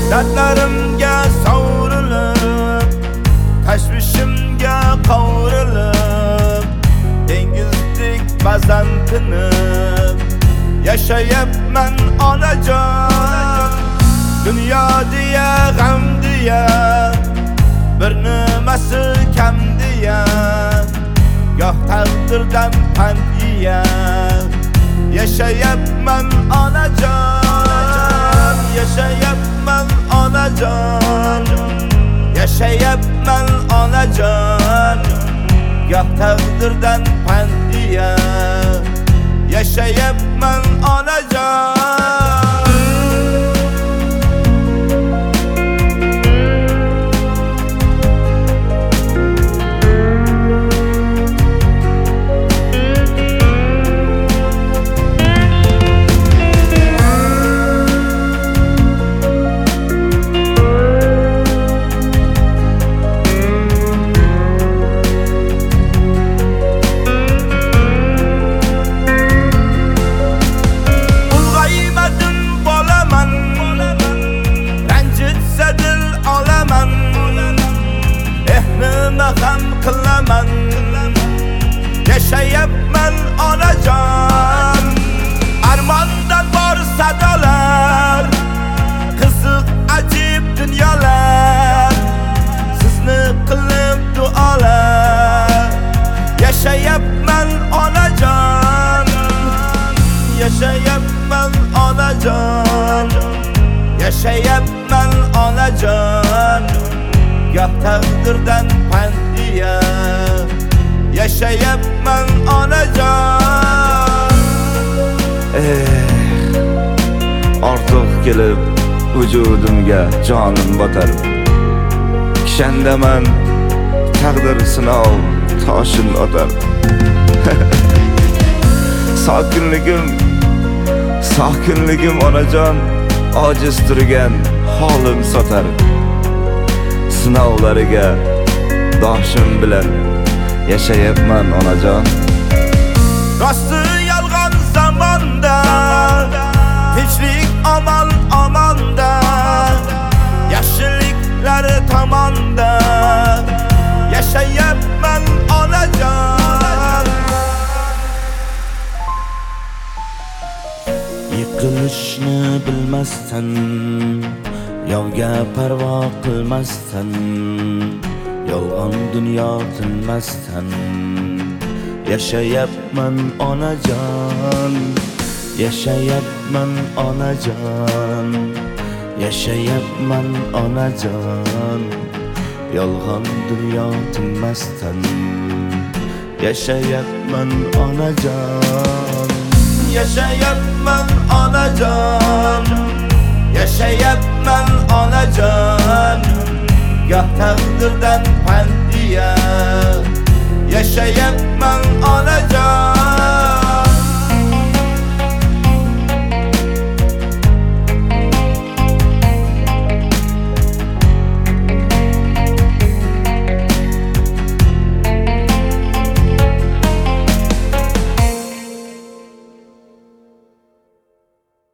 Dardlarimga savrilib, tashvishimga qovrilib, dengizdek ba'zan tinib yashayapman onajon. Dunyo deya g'am deya, bir nimasi kam deya, goh taqdirdan pand yeya yashayapman onajon. Yashayapman onajon, yashayapman onajon, goh taqdirdan pand yeya yashayapman onajon. Ham qilaman, yashayapman onajon. Armondan bor sadolar, qiziq ajib dunyolar, sizni qilib duolar. Yashayapman onajon, yashayapman onajon, yashayapman onajon, goh taqdirdan pand yeya yashayapman onajon. Ortiq kelib vujudimga jonim botar, kishandaman taqdir sinov toshin otar. Sokinligim onajon, ojiz turgan holim sotar. Sinovlariga doshim bilan yashayapman onajon. Rosti yolg'on zamonda, tinchlik amal amonda, yaxshiliklari tomonda yashayapman onajon. Yiqilishni bilmasdan, yovga parvo qilmasdan, yolg'on dunyo tinmasdan yashayapman onajon. Yashayapman onajon, yashayapman onajon, yolg'on dunyo tinmasdan yashayapman onajon. Yashayapman onajon, yashayapman onajon, goh taqdirdan pand yeya yashayapman onajon.